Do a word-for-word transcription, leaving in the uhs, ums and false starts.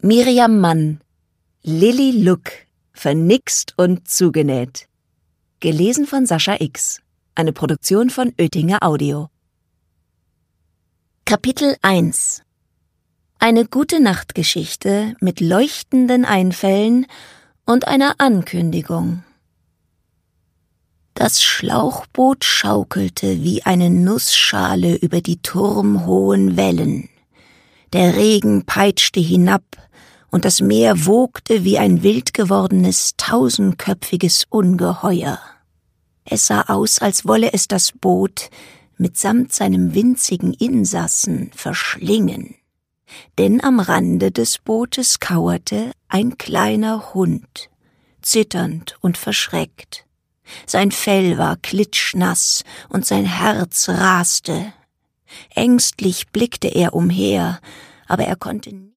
Miriam Mann, Lilly Look, vernixt und zugenäht. Gelesen von Sascha X. Eine Produktion von Oetinger Audio. Kapitel eins. Eine Gute-Nacht-Geschichte mit leuchtenden Einfällen und einer Ankündigung. Das Schlauchboot schaukelte wie eine Nussschale über die turmhohen Wellen. Der Regen peitschte hinab, und das Meer wogte wie ein wild gewordenes, tausendköpfiges Ungeheuer. Es sah aus, als wolle es das Boot mitsamt seinem winzigen Insassen verschlingen. Denn am Rande des Bootes kauerte ein kleiner Hund, zitternd und verschreckt. Sein Fell war klitschnass und sein Herz raste. Ängstlich blickte er umher, aber er konnte